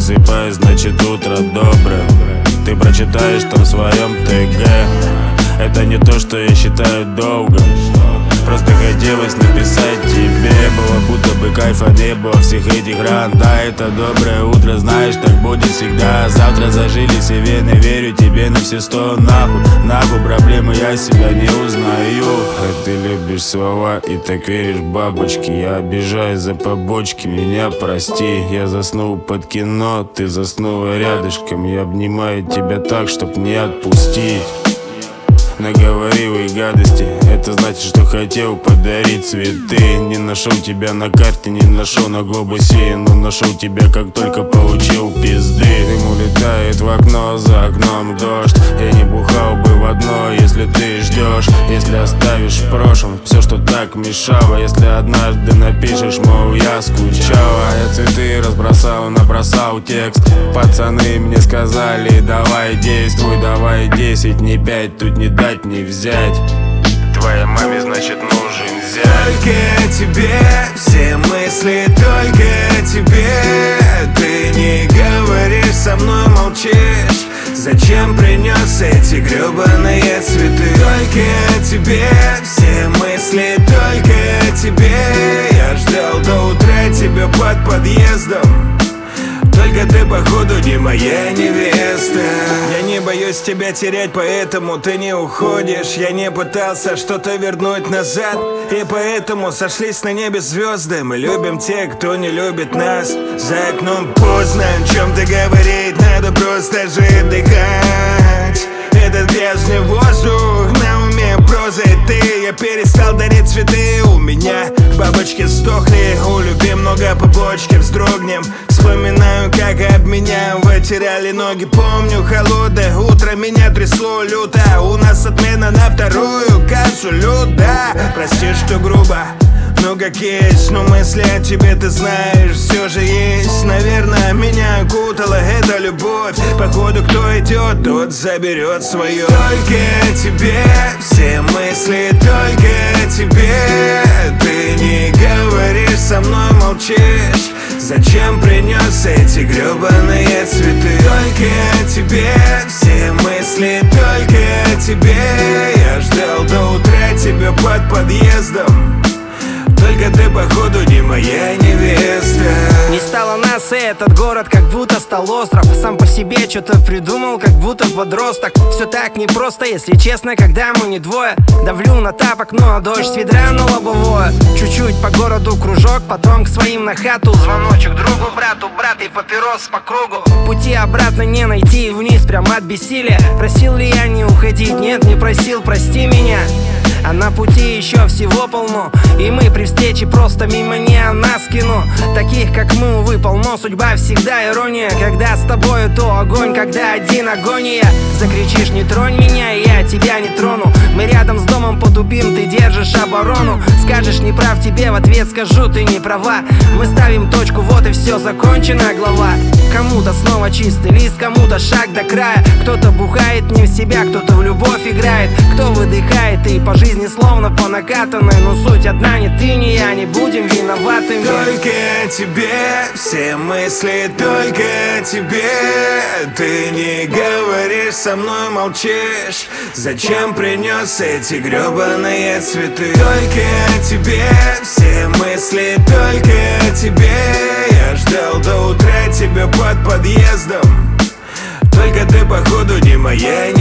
просыпаюсь, значит утро доброе. Ты прочитаешь там в своем ТГ. Это не то, что я считаю долго. Просто хотелось написать тебе. Было будто бы кайфа не было всех этих ран. Да, это доброе утро, знаешь, так будет всегда. Завтра зажили все вены, верю тебе на все 100. Нахуй проблемы, я себя не узнаю. А ты любишь слова и так веришь в бабочки. Я обижаюсь за побочки, меня прости. Я заснул под кино, ты заснула рядышком. Я обнимаю тебя так, чтоб не отпустить. Наговорил и гадости, это значит, что хотел подарить цветы. Не нашел тебя на карте, не нашел на глобусе, но нашел тебя, как только получил пизды. Дым улетает в окно, за окном дождь. Я не бухал бы в одно, если ты ждешь. Если оставишь в прошлом все, что так мешало. Если однажды напишешь, мол, я скучала. Я цветы разбросал, набросал текст. Пацаны мне сказали, давай действуй, давай 10, не 5, тут не дать, не взять. Твоей маме, значит, нужен зять. Только тебе все мысли, только тебе. Ты не говоришь, со мной молчишь. Зачем принес эти гребаные цветы? Только тебе все мысли, только тебе. Я ждал до утра тебя под подъездом. Только ты, походу, не моя невеста. Я не боюсь тебя терять, поэтому ты не уходишь. Я не пытался что-то вернуть назад, и поэтому сошлись на небе звезды. Мы любим тех, кто не любит нас. За окном поздно, о чем-то говорить. Надо просто жить, дыхать. Этот грязный воздух, на уме проза и ты. Я перестал дарить цветы, у меня бабочки сдохли. У любви много побочки, вздрогнем. Вспоминаю, как об меня вытирали ноги. Помню холодное утро, меня трясло люто. У нас отмена на вторую капсулю, да. Прости, что грубо, ну как есть. Но мысли о тебе, ты знаешь, все же есть. Наверное, меня окутала эта любовь. Походу, кто идет, тот заберет свое. Только тебе все мысли, только тебе. Ты не говоришь, со мной молчишь. Зачем принес эти гребаные цветы? Только тебе все мысли, только тебе. Я ждал до утра тебя под подъездом. Только ты, походу, не моя невеста. Не стало нас, и этот город как будто стал остров. Сам по себе что-то придумал, как будто подросток. Все так непросто, если честно, когда мы не двое. Давлю на тапок, ну а дождь с ведра на лобовое. Чуть-чуть по городу кружок, потом к своим на хату. Звоночек другу, брату, брат и папирос по кругу. Пути обратно не найти, вниз прямо от бессилия. Просил ли я не уходить? Нет, не просил, прости меня. А на пути еще всего полно, и мы при встрече просто мимо не нас кино. Таких как мы, увы, полно. Судьба всегда ирония. Когда с тобою, то огонь, когда один агония. Закричишь, не тронь меня, и я тебя не трону. Мы рядом с домом потупим, ты держишь оборону. Скажешь, не прав, тебе в ответ скажу, ты не права. Мы ставим точку, вот и все, закончена глава. Кому-то снова чистый лист, кому-то шаг до края. Кто-то бухает не в себя, кто-то в любовь играет. Кто выдыхает и по жизни словно по накатанной. Но суть одна, ни ты, ни я не будем виноватыми. Только тебе все мысли, только тебе. Ты не говоришь, со мной молчишь. Зачем принес эти гребаные цветы? Только тебе все мысли, только тебе. Я ждал до утра тебя под подъездом. Только ты, походу, не моя